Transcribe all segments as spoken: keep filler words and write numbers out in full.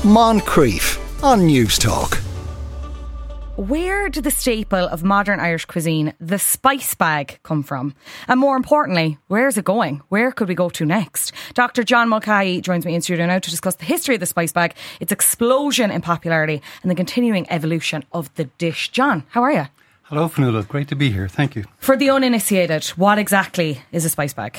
Moncrief on News Talk. Where did the staple of modern Irish cuisine, the spice bag, come from? And more importantly, where is it going? Where could we go to next? Doctor John Mulcahy joins me in studio now to discuss the history of the spice bag, its explosion in popularity and the continuing evolution of the dish. John, how are you? Hello, Fionnuala. Great to be here. Thank you. For the uninitiated, what exactly is a spice bag?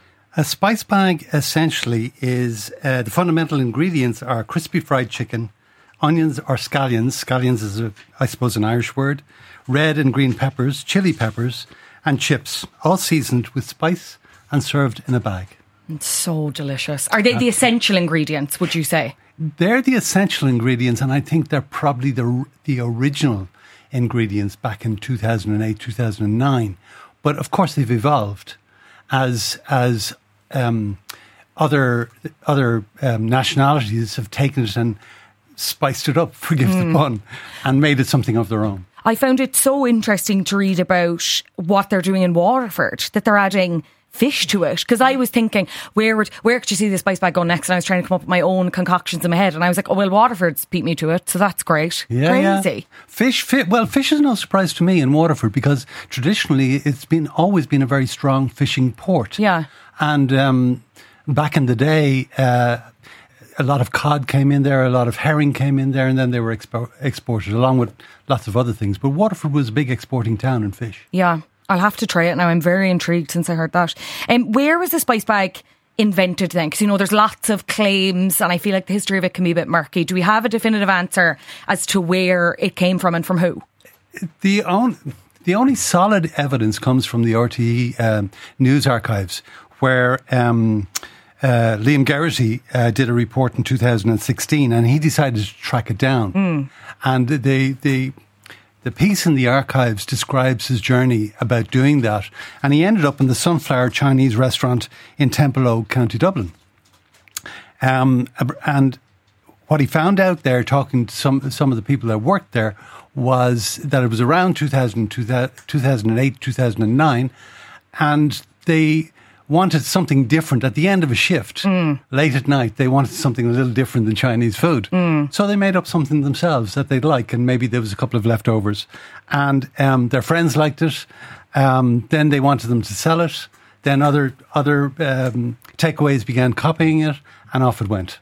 A spice bag essentially is, uh, the fundamental ingredients are crispy fried chicken, onions or scallions. Scallions is, a, I suppose, an Irish word. Red and green peppers, chili peppers and chips, all seasoned with spice and served in a bag. It's so delicious. Are they the essential ingredients, would you say? They're the essential ingredients, and I think they're probably the the original ingredients back in two thousand eight, two thousand nine. But of course they've evolved as as um, other other um, nationalities have taken it and spiced it up, forgive mm. the pun, and made it something of their own. I found it so interesting to read about what they're doing in Waterford, that they're adding fish to it, because I was thinking, where would where could you see the spice bag go next? And I was trying to come up with my own concoctions in my head, and I was like, oh well, Waterford's beat me to it, so that's great. Yeah, crazy. Yeah. Fish, fi- well, fish is no surprise to me in Waterford, because traditionally it's been always been a very strong fishing port. Yeah, and um, back in the day, uh, a lot of cod came in there, a lot of herring came in there, and then they were expo- exported along with lots of other things. But Waterford was a big exporting town in fish. Yeah. I'll have to try it now. I'm very intrigued since I heard that. Um, where was the spice bag invented then? Because, you know, there's lots of claims and I feel like the history of it can be a bit murky. Do we have a definitive answer as to where it came from and from who? The only, the only solid evidence comes from the R T E um, news archives, where um, uh, Liam Geraghty uh, did a report in two thousand sixteen, and he decided to track it down. Mm. And the the The piece in the archives describes his journey about doing that. And he ended up in the Sunflower Chinese restaurant in Templeogue, County Dublin. Um, and what he found out there, talking to some, some of the people that worked there, was that it was around two thousand, two thousand eight, two thousand nine. And they wanted something different at the end of a shift, mm. late at night. They wanted something a little different than Chinese food. Mm. So they made up something themselves that they'd like, and maybe there was a couple of leftovers. And um, their friends liked it. Um, then they wanted them to sell it. Then other other um, takeaways began copying it, and off it went.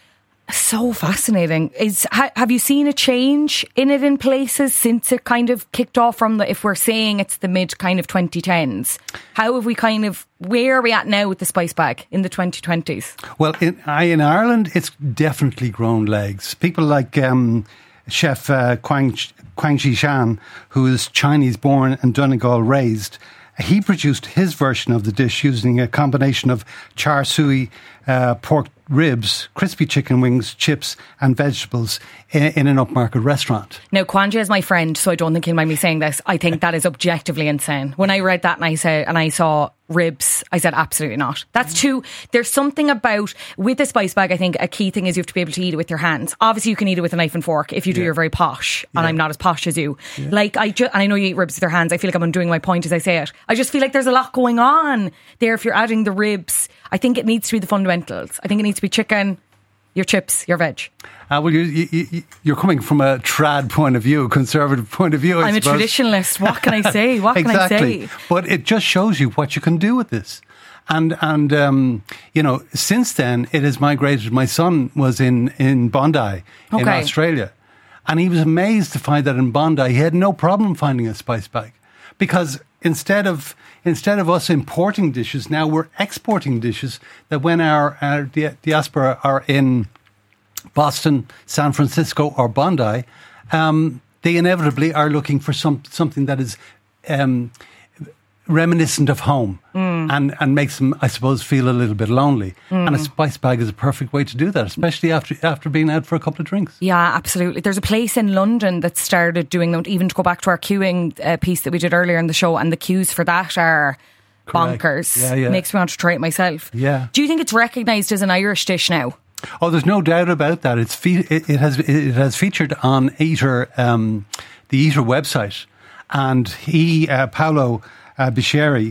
So fascinating. Is ha, have you seen a change in it in places since it kind of kicked off from the, if we're saying it's the mid kind of twenty tens, how have we kind of, where are we at now with the spice bag in the twenty twenties? Well, in, in Ireland, it's definitely grown legs. People like um, Chef uh, Kwang, Kwang Chi-shan, who is Chinese born and Donegal raised, he produced his version of the dish using a combination of char siu, uh, pork ribs, crispy chicken wings, chips and vegetables in, in an upmarket restaurant. Now, Kwangji is my friend, so I don't think he'll mind me saying this. I think that is objectively insane. When I read that and I said, and I saw ribs, I said absolutely not. That's too, there's something about, with the spice bag, I think a key thing is you have to be able to eat it with your hands. Obviously you can eat it with a knife and fork if you do, yeah. You're very posh, and yeah. I'm not as posh as you. Yeah. Like I ju- and I know you eat ribs with your hands. I feel like I'm undoing my point as I say it. I just feel like there's a lot going on there if you're adding the ribs. I think it needs to be the fundamentals. I think it needs to be chicken, your chips, your veg. Uh, well, you, you, you're coming from a trad point of view, conservative point of view. I I'm suppose. a traditionalist. What can I say? What exactly. can I say? But it just shows you what you can do with this. And, and um, you know, since then, it has migrated. My son was in, in Bondi, okay. in Australia. And he was amazed to find that in Bondi, he had no problem finding a spice bag. Because instead of instead of us importing dishes, now we're exporting dishes that when our, our di- diaspora are in Boston, San Francisco or Bondi, um, they inevitably are looking for some something that is um, reminiscent of home mm. and, and makes them, I suppose, feel a little bit lonely. Mm. And a spice bag is a perfect way to do that, especially after after being out for a couple of drinks. Yeah, absolutely. There's a place in London that started doing them, even to go back to our queuing uh, piece that we did earlier in the show, and the queues for that are Correct. bonkers. Yeah, yeah. Makes me want to try it myself. Yeah. Do you think it's recognised as an Irish dish now? Oh, there's no doubt about that. It's fe- it, it has it has featured on Eater, um, the Eater website, and he, uh, Paolo uh, Bicheri,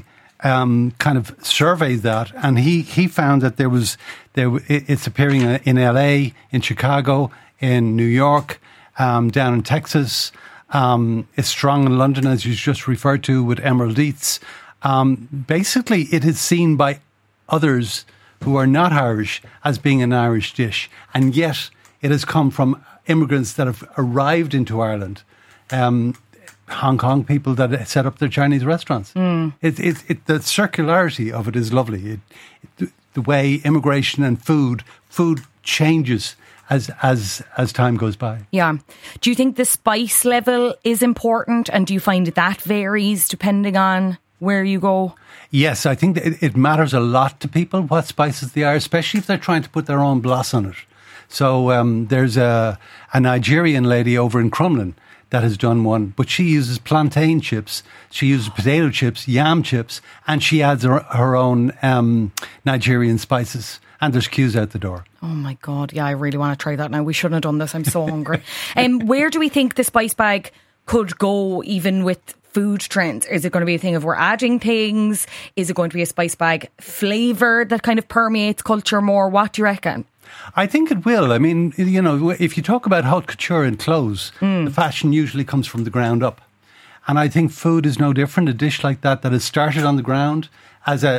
um, kind of surveyed that, and he, he found that there was there it's appearing in L A, in Chicago, in New York, um, down in Texas. Um, it's strong in London, as you just referred to, with Emerald Eats. Um, basically, it is seen by others who are not Irish as being an Irish dish, and yet it has come from immigrants that have arrived into Ireland. Um, Hong Kong people that set up their Chinese restaurants. Mm. It, it, it, the circularity of it is lovely. It, it, the way immigration and food, food changes as as as time goes by. Yeah. Do you think the spice level is important, and do you find that varies depending on where you go? Yes, I think that it, it matters a lot to people what spices they are, especially if they're trying to put their own gloss on it. So um, there's a, a Nigerian lady over in Crumlin that has done one, but she uses plantain chips, she uses potato chips, yam chips, and she adds her, her own um, Nigerian spices. And there's queues out the door. Oh my God, yeah, I really want to try that now. We shouldn't have done this, I'm so hungry. um, where do we think the spice bag could go, even with food trends? Is it going to be a thing of we're adding things? Is it going to be a spice bag flavour that kind of permeates culture more? What do you reckon? I think it will. I mean, you know, if you talk about haute couture in clothes, mm. the fashion usually comes from the ground up. And I think food is no different. A dish like that that has started on the ground as a,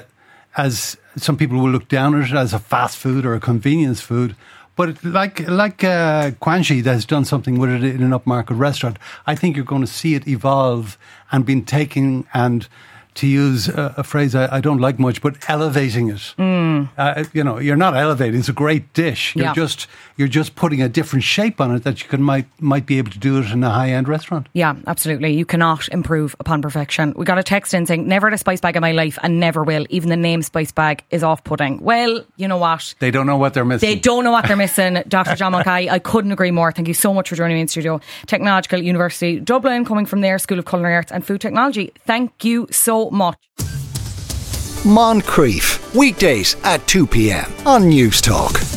as some people will look down at it as a fast food or a convenience food. But like like uh, Quanxi that has done something with it in an upmarket restaurant, I think you're going to see it evolve and been taking and, to use a, a phrase I, I don't like much, but elevating it. Mm. Uh, you know, you're not elevating. It's a great dish. You're yeah. just you're just putting a different shape on it that you can might might be able to do it in a high end restaurant. Yeah, absolutely. You cannot improve upon perfection. We got a text in saying, never had a spice bag in my life and never will. Even the name spice bag is off putting. Well, you know what? They don't know what they're missing. They don't know what they're missing. Doctor John Mulcahy, I couldn't agree more. Thank you so much for joining me in studio. Technological University Dublin, coming from there, School of Culinary Arts and Food Technology. Thank you so much. Moncrief, weekdays at two p.m. on News Talk.